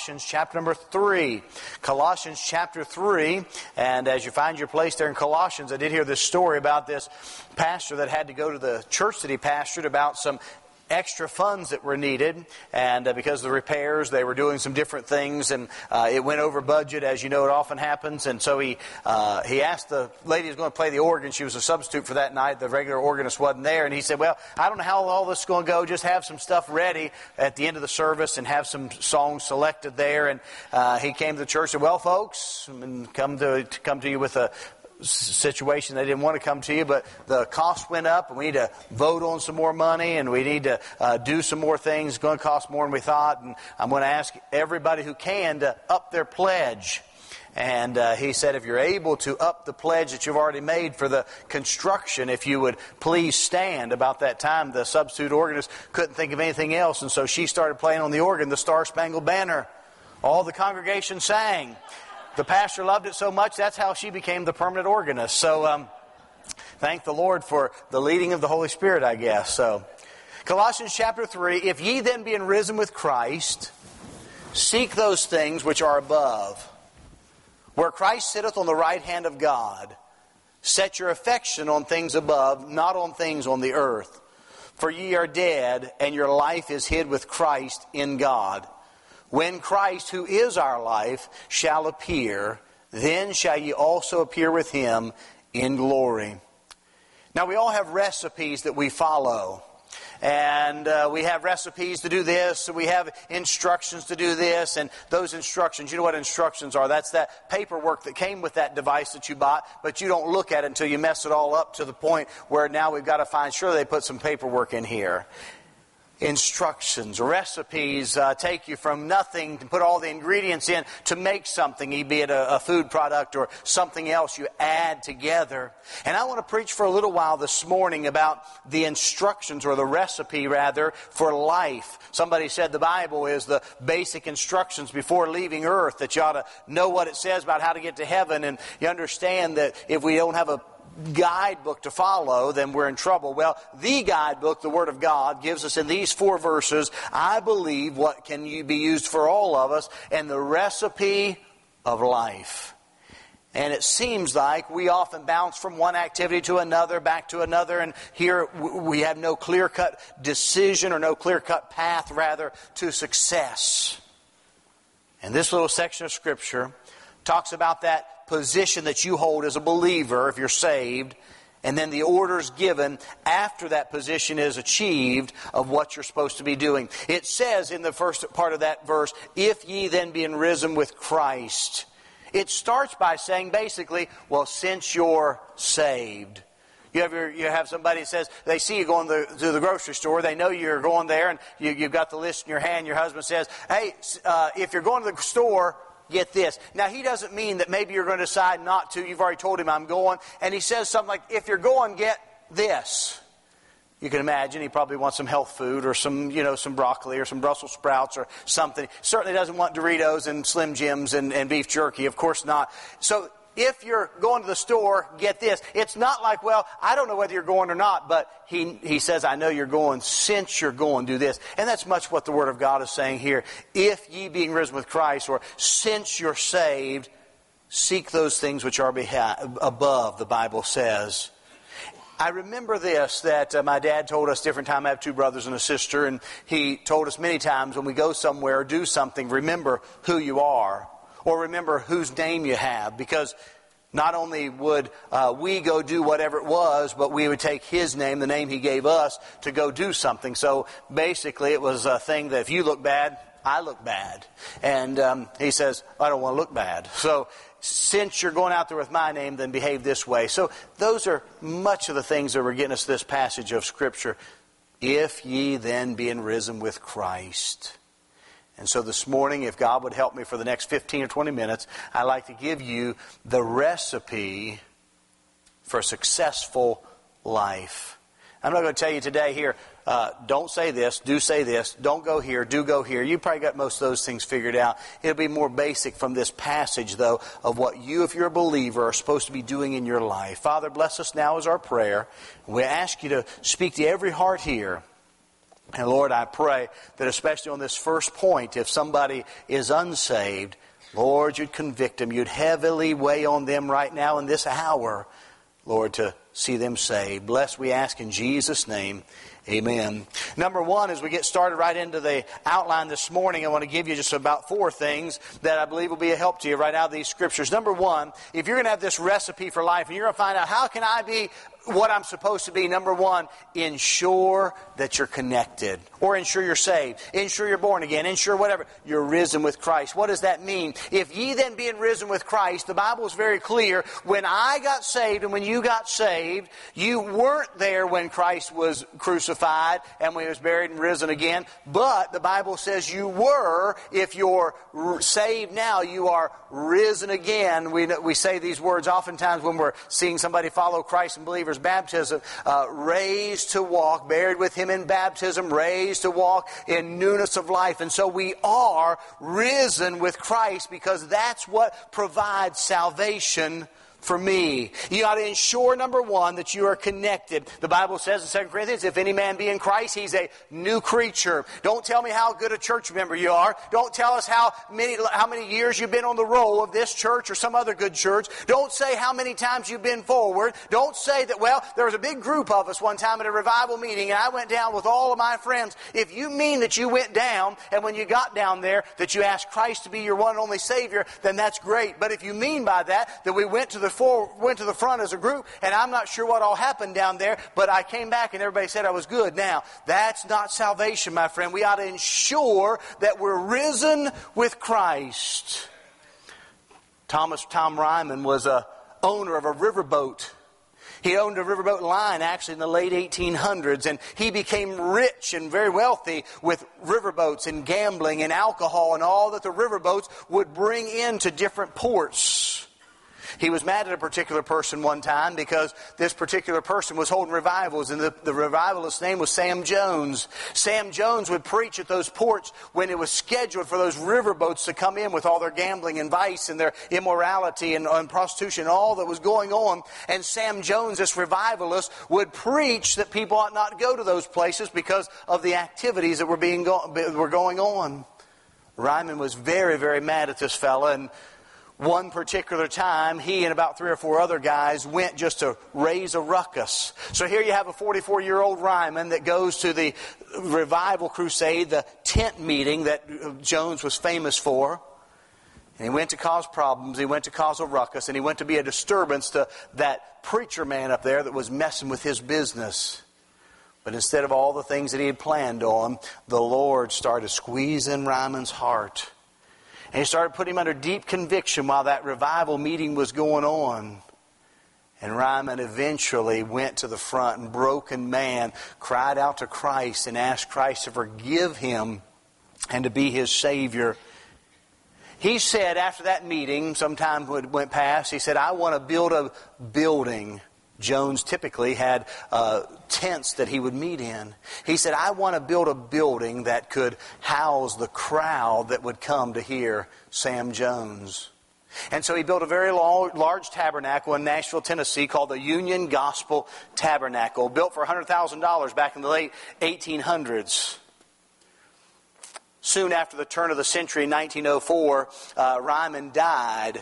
Colossians chapter number 3. Colossians chapter 3. And as you find your place there in Colossians, I did hear this story about this pastor that had to go to the church that he pastored about some extra funds that were needed, and because of the repairs, they were doing some different things, and it went over budget, as you know it often happens. And so he asked the lady who's going to play the organ. She was a substitute for that night. The regular organist wasn't there, and he said, well, I don't know how all this is going to go. Just have some stuff ready at the end of the service and have some songs selected there. And he came to the church and said, well, folks, and come to you with a situation they didn't want to come to you, but the cost went up, and we need to vote on some more money, and we need to do some more things. It's going to cost more than we thought, and I'm going to ask everybody who can to up their pledge. And he said, if you're able to up the pledge that you've already made for the construction, if you would please stand. About that time, the substitute organist couldn't think of anything else, and so she started playing on the organ, the Star-Spangled Banner. All the congregation sang. The pastor loved it so much, that's how she became the permanent organist. So thank the Lord for the leading of the Holy Spirit, I guess. So Colossians chapter 3, if ye then being risen with Christ, seek those things which are above, where Christ sitteth on the right hand of God. Set your affection on things above, not on things on the earth. For ye are dead, and your life is hid with Christ in God. When Christ, who is our life, shall appear, then shall ye also appear with Him in glory. Now, we all have recipes that we follow. And we have recipes to do this, and we have instructions to do this, and those instructions, you know what instructions are. That's that paperwork that came with that device that you bought, but you don't look at it until you mess it all up to the point where now we've got to find sure they put some paperwork in here. Instructions, recipes take you from nothing to put all the ingredients in to make something, be it a food product or something else you add together. And I want to preach for a little while this morning about the instructions, or the recipe rather, for life. Somebody said the Bible is the basic instructions before leaving earth, that you ought to know what it says about how to get to heaven, and you understand that if we don't have a guidebook to follow, then we're in trouble. Well, the guidebook, the Word of God, gives us in these 4 verses, I believe, what can be used for all of us, and the recipe of life. And it seems like we often bounce from one activity to another, back to another, and here we have no clear-cut decision, or no clear-cut path, rather, to success. And this little section of Scripture talks about that position that you hold as a believer if you're saved, and then the orders given after that position is achieved of what you're supposed to be doing. It says in the first part of that verse, if ye then being risen with Christ. It starts by saying basically, well, since you're saved. You have somebody that says, they see you going to the grocery store, they know you're going there, and you've got the list in your hand, your husband says, hey, if you're going to the store, get this. Now, he doesn't mean that maybe you're going to decide not to. You've already told him, I'm going. And he says something like, if you're going, get this. You can imagine he probably wants some health food, or some broccoli, or some Brussels sprouts, or something. Certainly doesn't want Doritos and Slim Jims and beef jerky. Of course not. So if you're going to the store, get this. It's not like, well, I don't know whether you're going or not, but he says, I know you're going. Since you're going, do this. And that's much what the Word of God is saying here. If ye being risen with Christ, or since you're saved, seek those things which are above, the Bible says. I remember this, that my dad told us different time. I have 2 brothers and a sister, and he told us many times when we go somewhere or do something, remember who you are. Or remember whose name you have, because not only would we go do whatever it was, but we would take His name, the name He gave us, to go do something. So basically it was a thing that if you look bad, I look bad. And he says, I don't want to look bad. So since you're going out there with my name, then behave this way. So those are much of the things that were getting us this passage of Scripture. If ye then being risen with Christ. And so this morning, if God would help me for the next 15 or 20 minutes, I'd like to give you the recipe for a successful life. I'm not going to tell you today here, don't say this, do say this, don't go here, do go here. You probably got most of those things figured out. It'll be more basic from this passage, though, of what you, if you're a believer, are supposed to be doing in your life. Father, bless us now as our prayer. We ask you to speak to every heart here. And Lord, I pray that especially on this first point, if somebody is unsaved, Lord, you'd convict them. You'd heavily weigh on them right now in this hour, Lord, to see them saved. Bless, we ask in Jesus' name. Amen. Number one, as we get started right into the outline this morning, I want to give you just about 4 things that I believe will be a help to you right out of these scriptures. Number one, if you're going to have this recipe for life and you're going to find out how can I be what I'm supposed to be, number one, ensure that you're connected. Or ensure you're saved. Ensure you're born again. Ensure whatever. You're risen with Christ. What does that mean? If ye then being risen with Christ, the Bible is very clear. When I got saved and when you got saved, you weren't there when Christ was crucified and when He was buried and risen again. But the Bible says you were. If you're saved now, you are risen again. We say these words oftentimes when we're seeing somebody follow Christ and believers. Baptism, raised to walk, buried with Him in baptism, raised to walk in newness of life. And so we are risen with Christ because that's what provides salvation for me. You ought to ensure, number one, that you are connected. The Bible says in 2 Corinthians, if any man be in Christ, he's a new creature. Don't tell me how good a church member you are. Don't tell us how many years you've been on the roll of this church or some other good church. Don't say how many times you've been forward. Don't say that, well, there was a big group of us one time at a revival meeting and I went down with all of my friends. If you mean that you went down and when you got down there that you asked Christ to be your one and only Savior, then that's great. But if you mean by that we went to the front as a group, and I'm not sure what all happened down there, but I came back and everybody said I was good. Now, that's not salvation, my friend. We ought to ensure that we're risen with Christ. Tom Ryman was a owner of a riverboat. He owned a riverboat line actually in the late 1800s, and he became rich and very wealthy with riverboats and gambling and alcohol and all that the riverboats would bring into different ports. He was mad at a particular person one time because this particular person was holding revivals, and the revivalist's name was Sam Jones. Sam Jones would preach at those ports when it was scheduled for those riverboats to come in with all their gambling and vice and their immorality and prostitution and all that was going on. And Sam Jones, this revivalist, would preach that people ought not go to those places because of the activities that were going on. Ryman was very, very mad at this fella, and one particular time, he and about 3 or 4 other guys went just to raise a ruckus. So here you have a 44-year-old Ryman that goes to the revival crusade, the tent meeting that Jones was famous for. And he went to cause problems, he went to cause a ruckus, and he went to be a disturbance to that preacher man up there that was messing with his business. But instead of all the things that he had planned on, the Lord started squeezing Ryman's heart. And He started putting him under deep conviction while that revival meeting was going on. And Ryman eventually went to the front and, broken man, cried out to Christ and asked Christ to forgive him and to be his Savior. He said after that meeting, sometime went past, he said, I want to build a building. Jones typically had tents that he would meet in. He said, I want to build a building that could house the crowd that would come to hear Sam Jones. And so he built a very large tabernacle in Nashville, Tennessee called the Union Gospel Tabernacle, built for $100,000 back in the late 1800s. Soon after the turn of the century, in 1904, Ryman died.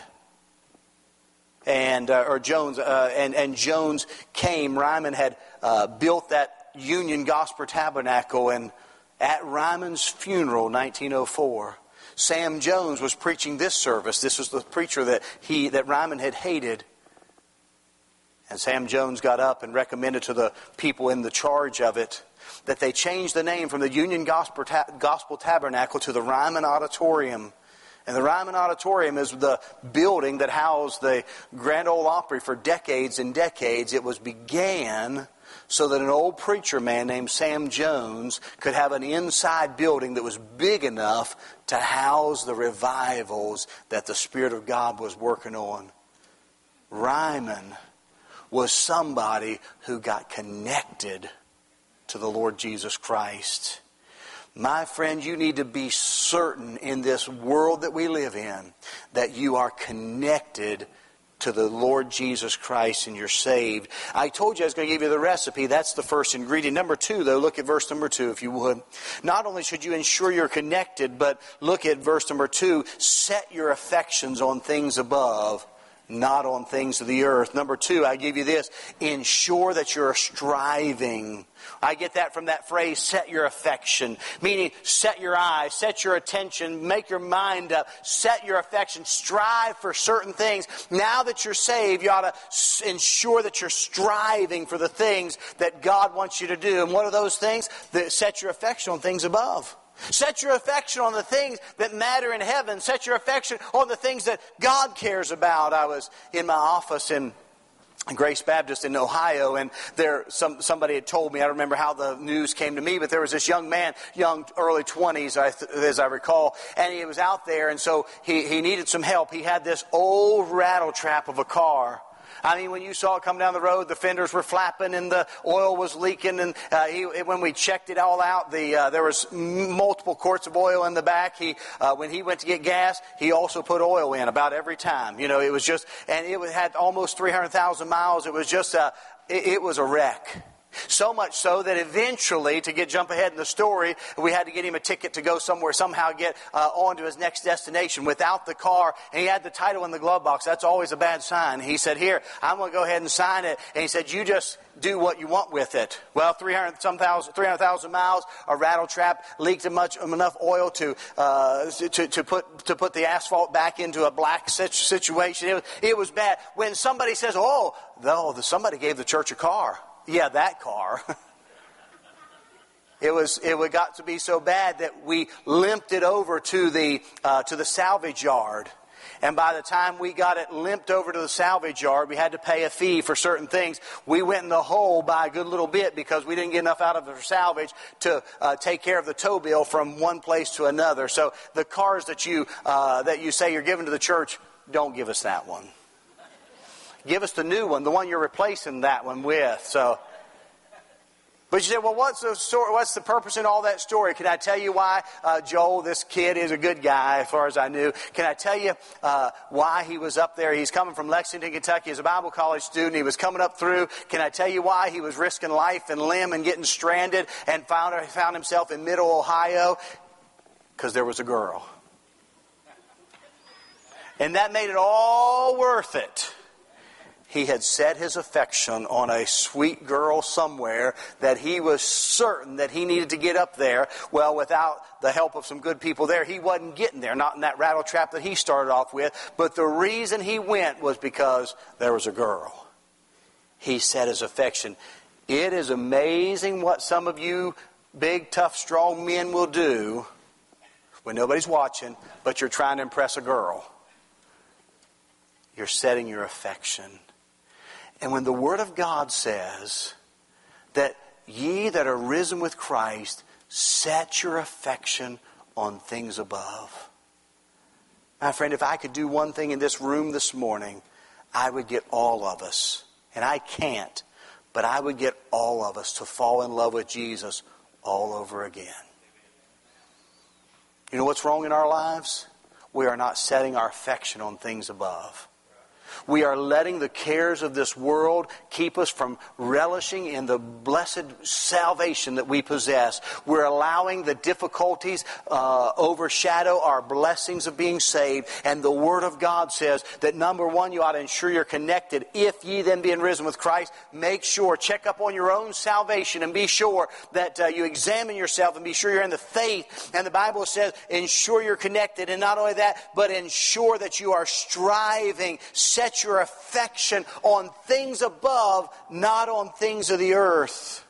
And Jones came. Ryman had built that Union Gospel Tabernacle, and at Ryman's funeral, 1904, Sam Jones was preaching this service. This was the preacher that Ryman had hated. And Sam Jones got up and recommended to the people in the charge of it that they change the name from the Union Gospel Tabernacle to the Ryman Auditorium. And the Ryman Auditorium is the building that housed the Grand Ole Opry for decades and decades. It was began so that an old preacher man named Sam Jones could have an inside building that was big enough to house the revivals that the Spirit of God was working on. Ryman was somebody who got connected to the Lord Jesus Christ. My friend, you need to be certain in this world that we live in that you are connected to the Lord Jesus Christ and you're saved. I told you I was going to give you the recipe. That's the first ingredient. Number 2, though, look at verse number 2 if you would. Not only should you ensure you're connected, but look at verse number 2. Set your affections on things above, not on things of the earth. Number 2, I give you this. Ensure that you're striving. I get that from that phrase, set your affection. Meaning, set your eyes, set your attention, make your mind up, set your affection, strive for certain things. Now that you're saved, you ought to ensure that you're striving for the things that God wants you to do. And what are those things? Set your affection on things above. Set your affection on the things that matter in heaven. Set your affection on the things that God cares about. I was in my office in Grace Baptist in Ohio, and somebody had told me, I don't remember how the news came to me, but there was this young man, early 20s as I recall, and he was out there, and so he needed some help. He had this old rattle trap of a car. I mean, when you saw it come down the road, the fenders were flapping and the oil was leaking. And when we checked it all out, there was multiple quarts of oil in the back. When he went to get gas, he also put oil in about every time. You know, it was just, and it had almost 300,000 miles. It was just it was a wreck. So much so that eventually, to jump ahead in the story, we had to get him a ticket to go somewhere, somehow get on to his next destination without the car. And he had the title in the glove box. That's always a bad sign. He said, here, I'm going to go ahead and sign it. And he said, you just do what you want with it. Well, 300,000 miles, a rattle trap, leaked enough oil to put the asphalt back into a black situation. It was bad. When somebody says, somebody gave the church a car. Yeah, that car. It got to be so bad that we limped it over to the salvage yard. And by the time we got it limped over to the salvage yard, we had to pay a fee for certain things. We went in the hole by a good little bit because we didn't get enough out of the salvage to take care of the tow bill from one place to another. So the cars that you say you're giving to the church, don't give us that one. Give us the new one, the one you're replacing that one with. So, but you say, well, what's the story? What's the purpose in all that story? Can I tell you why Joel, this kid, is a good guy as far as I knew? Can I tell you why he was up there? He's coming from Lexington, Kentucky. He's a Bible college student. He was coming up through. Can I tell you why he was risking life and limb and getting stranded and found himself in Middle Ohio? Because there was a girl. And that made it all worth it. He had set his affection on a sweet girl somewhere that he was certain that he needed to get up there. Well, without the help of some good people there, he wasn't getting there. Not in that rattle trap that he started off with. But the reason he went was because there was a girl. He set his affection. It is amazing what some of you big, tough, strong men will do when nobody's watching, but you're trying to impress a girl. You're setting your affection. And when the Word of God says that ye that are risen with Christ, set your affection on things above. My friend, if I could do one thing in this room this morning, I would get all of us, and I can't, but I would get all of us to fall in love with Jesus all over again. You know what's wrong in our lives? We are not setting our affection on things above. We are letting the cares of this world keep us from relishing in the blessed salvation that we possess. We're allowing the difficulties overshadow our blessings of being saved. And the Word of God says that, number one, you ought to ensure you're connected. If ye then being risen with Christ, make sure, check up on your own salvation and be sure that you examine yourself and be sure you're in the faith. And the Bible says, ensure you're connected. And not only that, but ensure that you are striving. Set your affection on things above, not on things of the earth.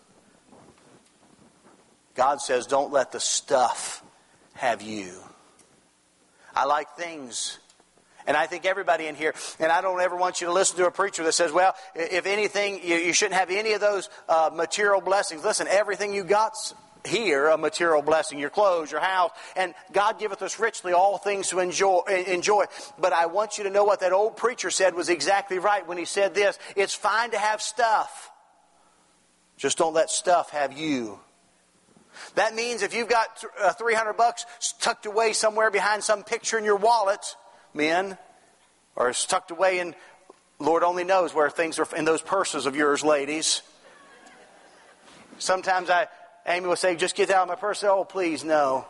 God says, don't let the stuff have you. I like things. And I think everybody in here, and I don't ever want you to listen to a preacher that says, well, if anything, you shouldn't have any of those material blessings. Listen, everything you got's here, a material blessing, your clothes, your house, and God giveth us richly all things to enjoy. But I want you to know what that old preacher said was exactly right when he said this: it's fine to have stuff, just don't let stuff have you. That means if you've got $300 tucked away somewhere behind some picture in your wallet, men, or it's tucked away in Lord only knows where things are in those purses of yours, ladies. Sometimes Amy will say, just get out of my purse. Oh, please, no.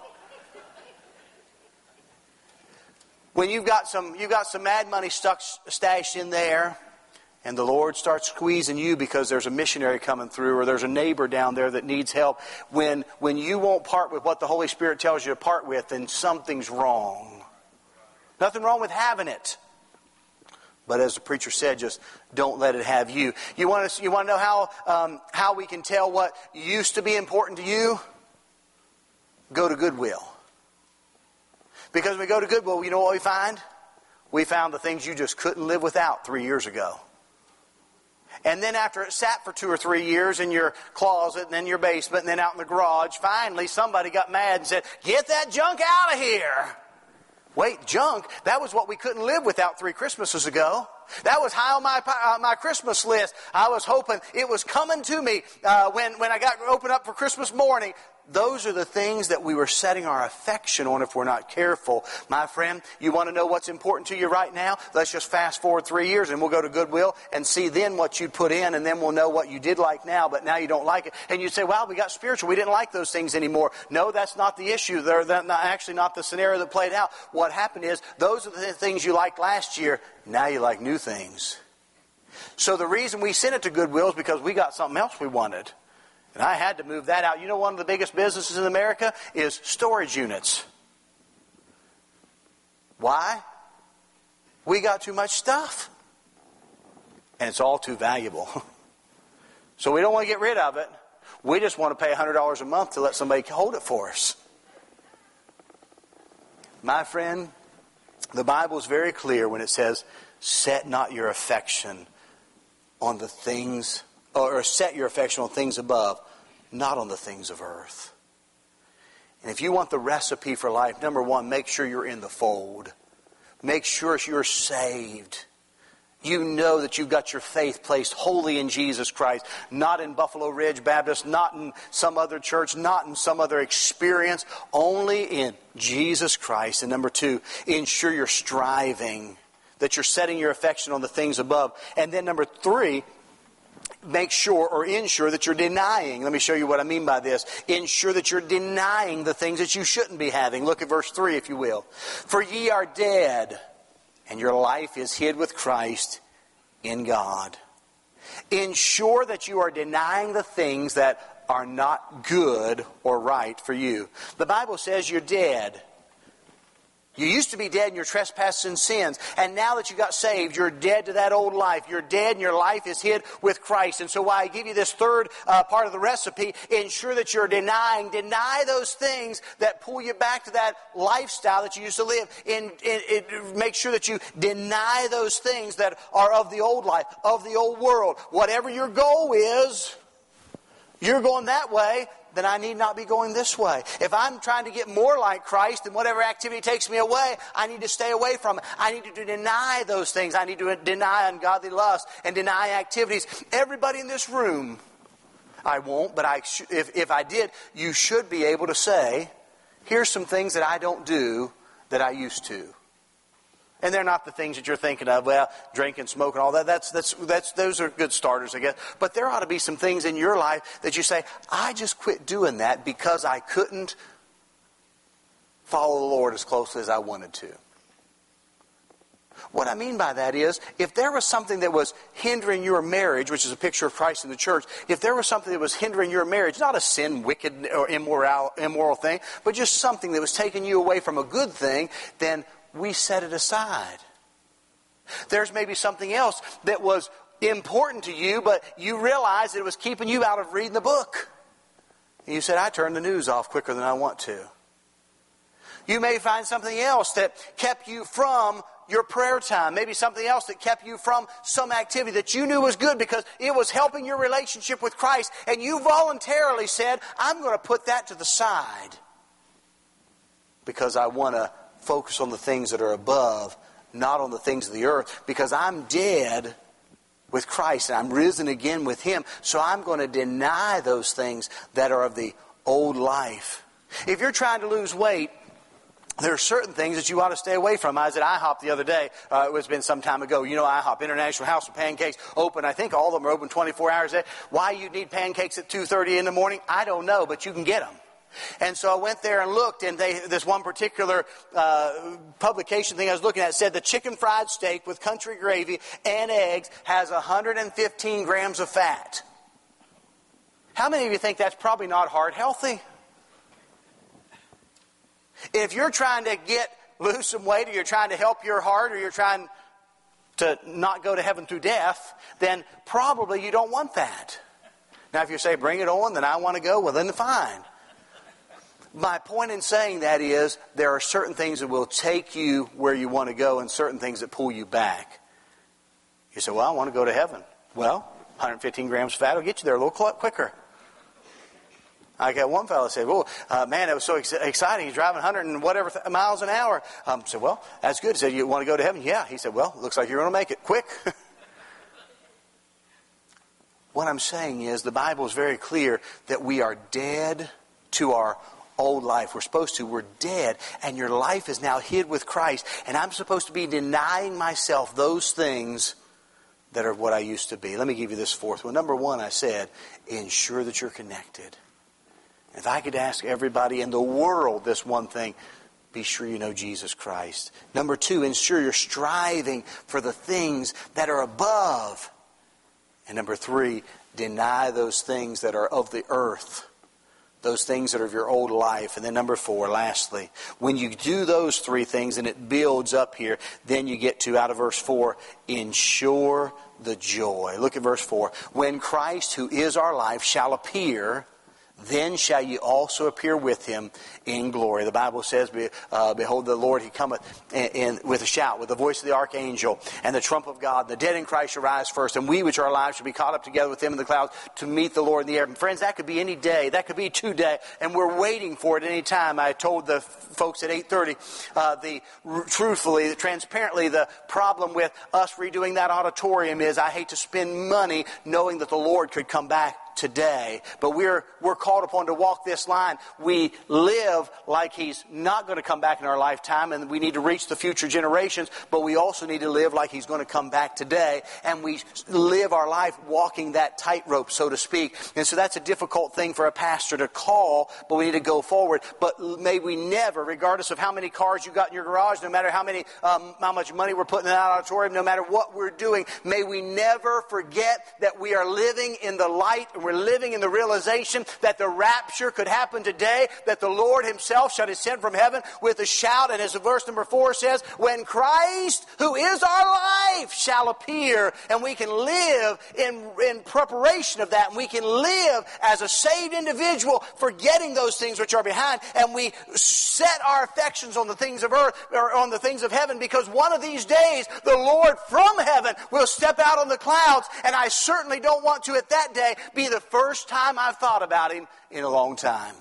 When you've got some mad money stashed in there, and the Lord starts squeezing you because there's a missionary coming through, or there's a neighbor down there that needs help, when you won't part with what the Holy Spirit tells you to part with, then something's wrong. Nothing wrong with having it. But as the preacher said, just don't let it have you. You want to know how we can tell what used to be important to you? Go to Goodwill. Because when we go to Goodwill, you know what we find? We found the things you just couldn't live without 3 years ago. And then after it sat for 2 or 3 years in your closet and then your basement and then out in the garage, finally somebody got mad and said, get that junk out of here. Wait, junk? That was what we couldn't live without 3 Christmases ago. That was high on my Christmas list. I was hoping it was coming to me when I got opened up for Christmas morning. Those are the things that we were setting our affection on if we're not careful. My friend, you want to know what's important to you right now? Let's just fast forward 3 years and we'll go to Goodwill and see then what you put in, and then we'll know what you did like now, but now you don't like it. And you say, wow, we got spiritual. We didn't like those things anymore. No, that's not the issue. They're actually not the scenario that played out. What happened is those are the things you liked last year. Now you like new things. So the reason we sent it to Goodwill is because we got something else we wanted. And I had to move that out. You know, one of the biggest businesses in America is storage units. Why? We got too much stuff. And it's all too valuable. So we don't want to get rid of it. We just want to pay $100 a month to let somebody hold it for us. My friend, the Bible is very clear when it says, set not your affection on the things, or set your affection on things above, not on the things of earth. And if you want the recipe for life, number one, make sure you're in the fold. Make sure you're saved. You know that you've got your faith placed wholly in Jesus Christ, not in Buffalo Ridge Baptist, not in some other church, not in some other experience, only in Jesus Christ. And number two, ensure you're striving, that you're setting your affection on the things above. And then number three, make sure or ensure that you're denying. Let me show you what I mean by this. Ensure that you're denying the things that you shouldn't be having. Look at verse 3 if you will. For ye are dead, and your life is hid with Christ in God. Ensure that you are denying the things that are not good or right for you. The Bible says you're dead. You used to be dead in your trespasses and sins. And now that you got saved, you're dead to that old life. You're dead and your life is hid with Christ. And so why I give you this third part of the recipe, ensure that you're denying. Deny those things that pull you back to that lifestyle that you used to live. Make sure that you deny those things that are of the old life, of the old world. Whatever your goal is, you're going that way, then I need not be going this way. If I'm trying to get more like Christ, then whatever activity takes me away, I need to stay away from it. I need to deny those things. I need to deny ungodly lust and deny activities. Everybody in this room, I won't, but if I did, you should be able to say, here's some things that I don't do that I used to. And they're not the things that you're thinking of, well, drinking, smoking, all that. Those are good starters, I guess. But there ought to be some things in your life that you say, I just quit doing that because I couldn't follow the Lord as closely as I wanted to. What I mean by that is, if there was something that was hindering your marriage, which is a picture of Christ in the church, if there was something that was hindering your marriage, not a sin, wicked, or immoral thing, but just something that was taking you away from a good thing, then we set it aside. There's maybe something else that was important to you, but you realized that it was keeping you out of reading the book. And you said, I turn the news off quicker than I want to. You may find something else that kept you from your prayer time. Maybe something else that kept you from some activity that you knew was good because it was helping your relationship with Christ. And you voluntarily said, I'm going to put that to the side because I want to focus on the things that are above, not on the things of the earth, because I'm dead with Christ and I'm risen again with Him. So I'm going to deny those things that are of the old life. If you're trying to lose weight there are certain things that you ought to stay away from. I was at IHOP the other day. It's been some time ago. You know IHOP, International House of Pancakes, open. I think all of them are open 24 hours a day. Why you need pancakes at 2:30 in the morning, I don't know, but you can get them. And so I went there and looked, and this one particular publication thing I was looking at said the chicken fried steak with country gravy and eggs has 115 grams of fat. How many of you think that's probably not heart healthy? If you're trying to lose some weight, or you're trying to help your heart, or you're trying to not go to heaven through death, then probably you don't want that. Now, if you say, bring it on, then I want to go, well, then fine. My point in saying that is there are certain things that will take you where you want to go and certain things that pull you back. You say, well, I want to go to heaven. Well, 115 grams of fat will get you there a little quicker. I got one fellow say, "Oh, man, it was so exciting. He's driving 100 and whatever miles an hour." I said, "Well, that's good." He said, "You want to go to heaven?" "Yeah." He said, "Well, looks like you're going to make it quick." What I'm saying is the Bible is very clear that we are dead to our old life. We're dead, and your life is now hid with Christ. And I'm supposed to be denying myself those things that are what I used to be. Let me give you this fourth one. Number one, I said, ensure that you're connected. If I could ask everybody in the world this one thing, be sure you know Jesus Christ. Number two, ensure you're striving for the things that are above. And number three, deny those things that are of the earth, those things that are of your old life. And then number four, lastly, when you do those three things and it builds up here, then you get to, out of verse 4, ensure the joy. Look at verse 4. When Christ, who is our life, shall appear, then shall ye also appear with him in glory. The Bible says, behold, the Lord, he cometh with a shout, with the voice of the archangel, and the trump of God. The dead in Christ shall rise first, and we which are alive shall be caught up together with him in the clouds to meet the Lord in the air. And friends, that could be any day. That could be today, and we're waiting for it any time. I told the folks at 8:30, truthfully, transparently, the problem with us redoing that auditorium is I hate to spend money knowing that the Lord could come back today. But we're called upon to walk this line. We live like he's not going to come back in our lifetime, and we need to reach the future generations, but we also need to live like he's going to come back today, and we live our life walking that tightrope, so to speak. And so that's a difficult thing for a pastor to call, but we need to go forward. But may we never, regardless of how many cars you got in your garage, no matter how much money we're putting in that auditorium, no matter what we're doing, may we never forget that we are living in the light. We're living in the realization that the rapture could happen today, that the Lord himself shall descend from heaven with a shout. And as verse number 4 says, when Christ, who is our life, shall appear. And we can live in preparation of that. And we can live as a saved individual, forgetting those things which are behind. And we set our affections on the things of earth, or on the things of heaven, because one of these days, the Lord from heaven will step out on the clouds. And I certainly don't want to, at that day, be the first time I've thought about him in a long time.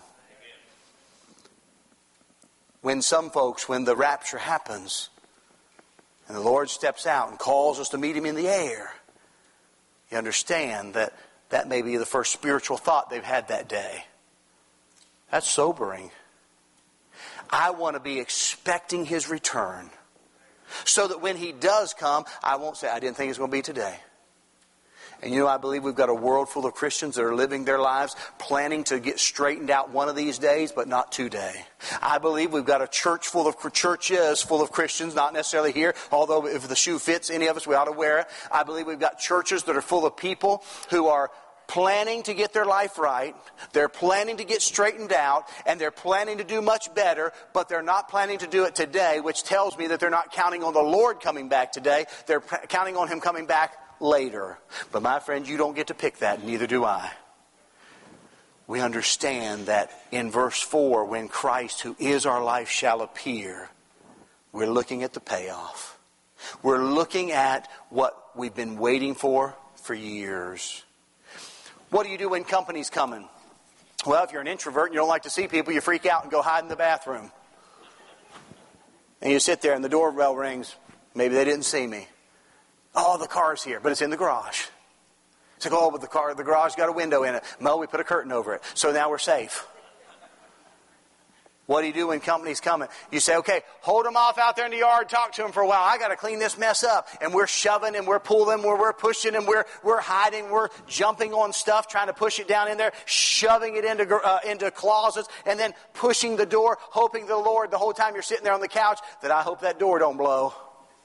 When the rapture happens and the Lord steps out and calls us to meet him in the air, you understand that may be the first spiritual thought they've had that day. That's sobering. I want to be expecting his return, so that when he does come, I won't say, I didn't think it was going to be today. And I believe we've got a world full of Christians that are living their lives planning to get straightened out one of these days, but not today. I believe we've got a churches full of Christians, not necessarily here, although if the shoe fits any of us, we ought to wear it. I believe we've got churches that are full of people who are planning to get their life right. They're planning to get straightened out, and they're planning to do much better, but they're not planning to do it today, which tells me that they're not counting on the Lord coming back today. They're counting on him coming back later. But my friend, you don't get to pick that, neither do I. We understand that in verse 4, when Christ, who is our life, shall appear, we're looking at the payoff. We're looking at what we've been waiting for years. What do you do when company's coming? Well, if you're an introvert and you don't like to see people, you freak out and go hide in the bathroom. And you sit there and the doorbell rings. Maybe they didn't see me. Oh, the car's here, but it's in the garage. It's like, oh, but the garage got a window in it. No, we put a curtain over it. So now we're safe. What do you do when company's coming? You say, okay, hold them off out there in the yard, talk to them for a while. I got to clean this mess up. And we're shoving and we're pulling, we're pushing and we're hiding, we're jumping on stuff, trying to push it down in there, shoving it into closets, and then pushing the door, hoping the Lord the whole time you're sitting there on the couch that I hope that door don't blow.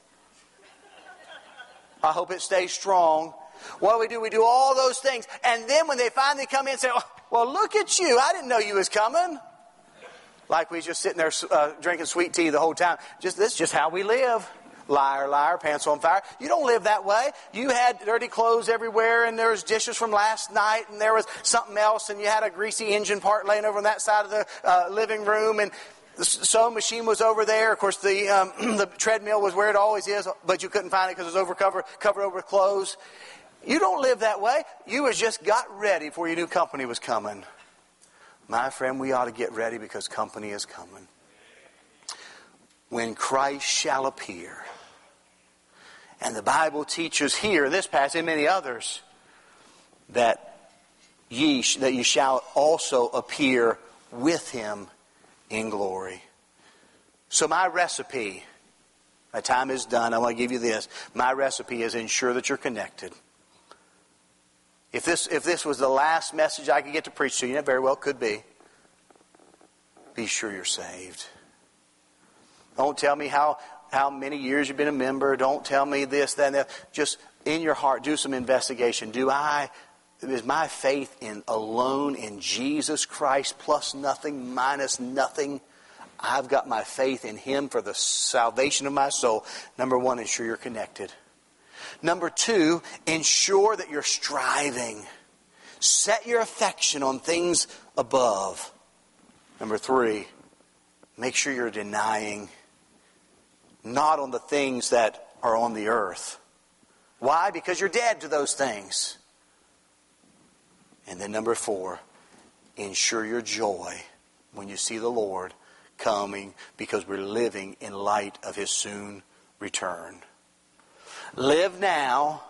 I hope it stays strong. What do? We do all those things. And then when they finally come in and say, oh, well, look at you. I didn't know you was coming. Like we just sitting there drinking sweet tea the whole time. This is just how we live. Liar, liar, pants on fire. You don't live that way. You had dirty clothes everywhere, and there was dishes from last night, and there was something else, and you had a greasy engine part laying over on that side of the living room, and the sewing machine was over there. Of course, the treadmill was where it always is, but you couldn't find it because it was covered over with clothes. You don't live that way. You was just got ready before you knew company was coming. My friend, we ought to get ready because company is coming. When Christ shall appear. And the Bible teaches here, in this passage and many others, that you shall also appear with him in glory. So my recipe, my time is done. I want to give you this. My recipe is ensure that you're connected. If this was the last message I could get to preach to you, and it very well could be sure you're saved. Don't tell me how many years you've been a member. Don't tell me this, that, and that. Just in your heart, do some investigation. Is my faith alone in Jesus Christ, plus nothing, minus nothing? I've got my faith in him for the salvation of my soul. Number one, ensure you're connected. Number two, ensure that you're striving. Set your affection on things above. Number three, make sure you're denying, not on the things that are on the earth. Why? Because you're dead to those things. And then number four, ensure your joy when you see the Lord coming, because we're living in light of his soon return. Live now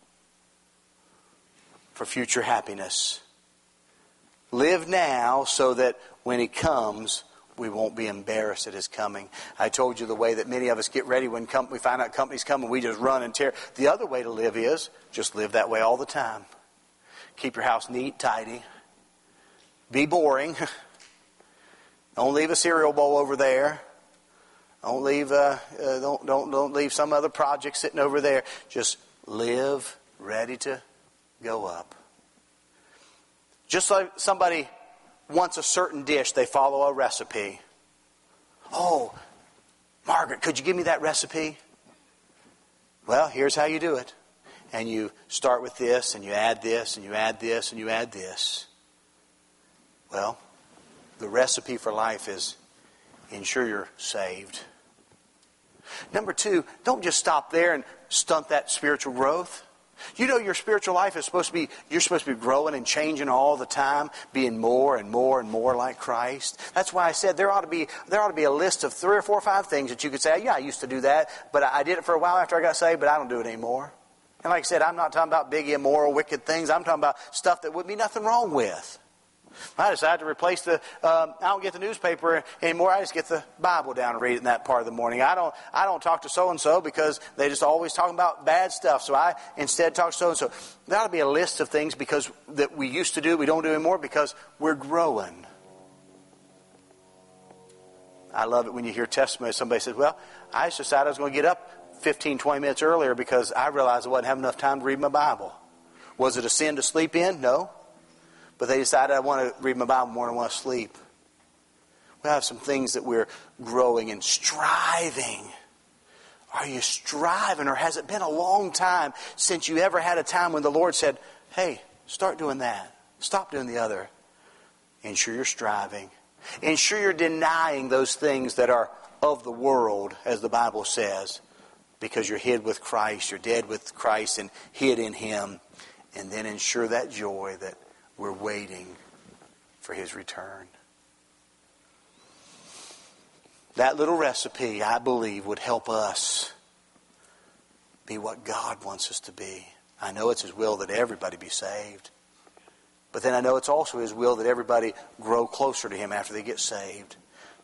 for future happiness. Live now so that when he comes, we won't be embarrassed at his coming. I told you the way that many of us get ready when we find out company's coming, we just run and tear. The other way to live is just live that way all the time. Keep your house neat, tidy. Be boring. Don't leave a cereal bowl over there. Don't leave don't leave some other project sitting over there. Just live ready to go up. Just like somebody wants a certain dish, they follow a recipe. Oh, Margaret, could you give me that recipe? Well, here's how you do it. And you start with this, and you add this, and you add this, and you add this. Well, the recipe for life is ensure you're saved. Number two, don't just stop there and stunt that spiritual growth. You know your spiritual life is you're supposed to be growing and changing all the time, being more and more and more like Christ. That's why I said there ought to be a list of 3 or 4 or 5 things that you could say, yeah, I used to do that, but I did it for a while after I got saved, but I don't do it anymore. And like I said, I'm not talking about big, immoral, wicked things. I'm talking about stuff that would be nothing wrong with. I decided to replace I don't get the newspaper anymore. I just get the Bible down and read it in that part of the morning. I don't talk to so-and-so because they just always talking about bad stuff. So I instead talk to so-and-so. There ought to be a list of things because that we used to do, we don't do anymore because we're growing. I love it when you hear testimony. Somebody says, well, I just decided I was going to get up 15, 20 minutes earlier because I realized I wasn't having enough time to read my Bible. Was it a sin to sleep in? No. But they decided I want to read my Bible more than I want to sleep. We have some things that we're growing and striving. Are you striving, or has it been a long time since you ever had a time when the Lord said, hey, start doing that. Stop doing the other. Ensure you're striving. Ensure you're denying those things that are of the world, as the Bible says, because you're hid with Christ, you're dead with Christ and hid in him. And then ensure that joy that we're waiting for his return. That little recipe, I believe, would help us be what God wants us to be. I know it's his will that everybody be saved. But then I know it's also his will that everybody grow closer to him after they get saved.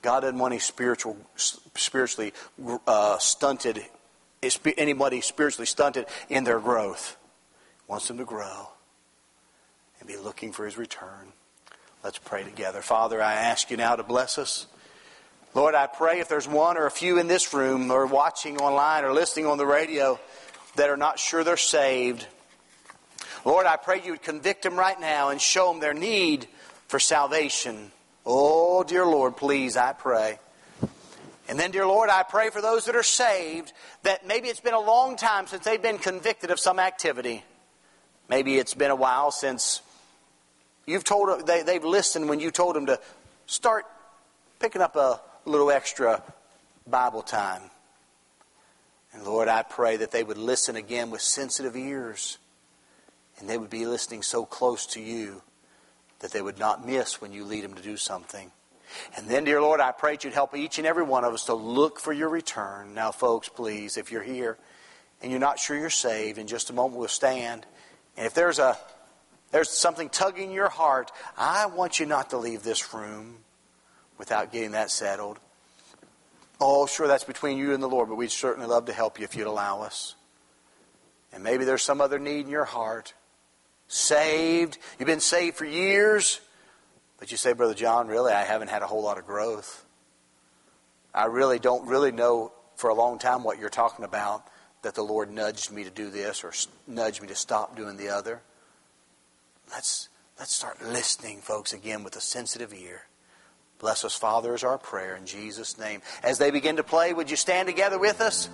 God doesn't want spiritually stunted, anybody spiritually stunted in their growth. He wants them to grow and be looking for His return. Let's pray together. Father, I ask You now to bless us. Lord, I pray if there's one or a few in this room or watching online or listening on the radio that are not sure they're saved, Lord, I pray You would convict them right now and show them their need for salvation. Oh, dear Lord, please, I pray. And then, dear Lord, I pray for those that are saved, that maybe it's been a long time since they've been convicted of some activity. Maybe it's been a while since you've told them, they've listened when you told them to start picking up a little extra Bible time. And Lord, I pray that they would listen again with sensitive ears, and they would be listening so close to You that they would not miss when You lead them to do something. And then, dear Lord, I pray that You'd help each and every one of us to look for Your return. Now, folks, please, if you're here and you're not sure you're saved, in just a moment we'll stand. And if there's something tugging your heart, I want you not to leave this room without getting that settled. Oh, sure, that's between you and the Lord, but we'd certainly love to help you if you'd allow us. And maybe there's some other need in your heart. Saved. You've been saved for years. But you say, Brother John, really, I haven't had a whole lot of growth. I really don't know for a long time what you're talking about, that the Lord nudged me to do this or nudged me to stop doing the other. Let's start listening, folks, again with a sensitive ear. Bless us, Father, is our prayer in Jesus' name. As they begin to play, would you stand together with us?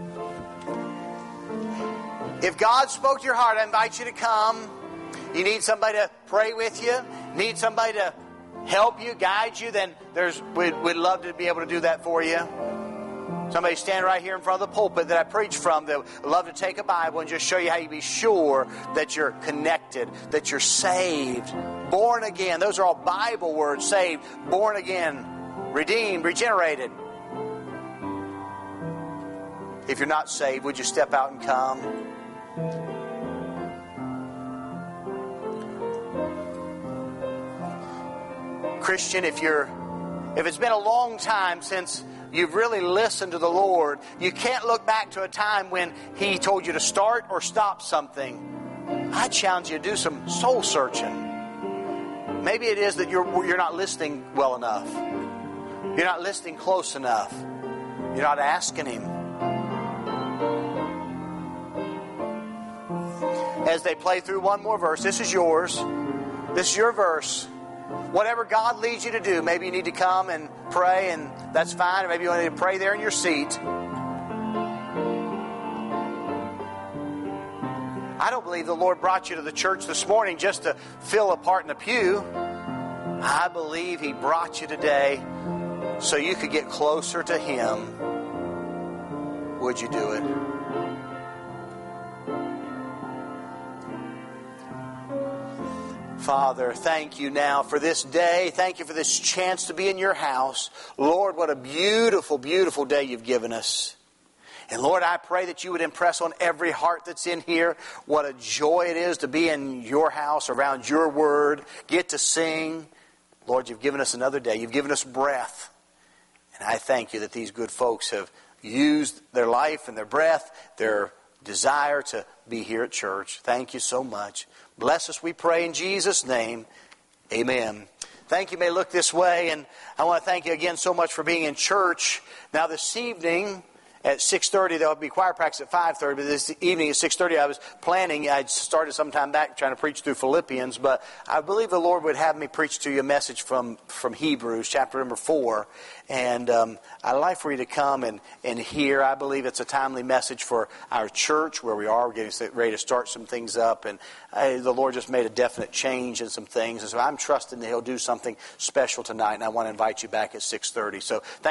If God spoke to your heart, I invite you to come. You need somebody to pray with you, need somebody to help you, guide you, then we'd love to be able to do that for you. Somebody stand right here in front of the pulpit that I preach from that would love to take a Bible and just show you how you be sure that you're connected, that you're saved, born again. Those are all Bible words, saved, born again, redeemed, regenerated. If you're not saved, would you step out and come? Christian, if it's been a long time since you've really listened to the Lord, you can't look back to a time when He told you to start or stop something. I challenge you to do some soul searching. Maybe it is that you're not listening well enough. You're not listening close enough. You're not asking Him. As they play through one more verse, this is yours. This is your verse. Whatever God leads you to do, maybe you need to come and pray, and that's fine. Or maybe you want to pray there in your seat. I don't believe the Lord brought you to the church this morning just to fill a part in the pew. I believe He brought you today so you could get closer to Him. Would you do it? Father, thank You now for this day. Thank You for this chance to be in Your house. Lord, what a beautiful, beautiful day You've given us. And Lord, I pray that You would impress on every heart that's in here what a joy it is to be in Your house, around Your Word, get to sing. Lord, You've given us another day. You've given us breath. And I thank You that these good folks have used their life and their breath, their desire to be here at church. Thank You so much. Bless us, we pray, in Jesus' name. Amen. Thank you. You may look this way. And I want to thank you again so much for being in church. Now this evening at 6:30, there will be choir practice at 5:30. But this evening at 6:30, I was planning. I started some time back trying to preach through Philippians. But I believe the Lord would have me preach to you a message from Hebrews, chapter number 4. And I'd like for you to come and hear. I believe it's a timely message for our church where we are. We're getting ready to start some things up. And the Lord just made a definite change in some things. And so I'm trusting that He'll do something special tonight. And I want to invite you back at 6:30. So thank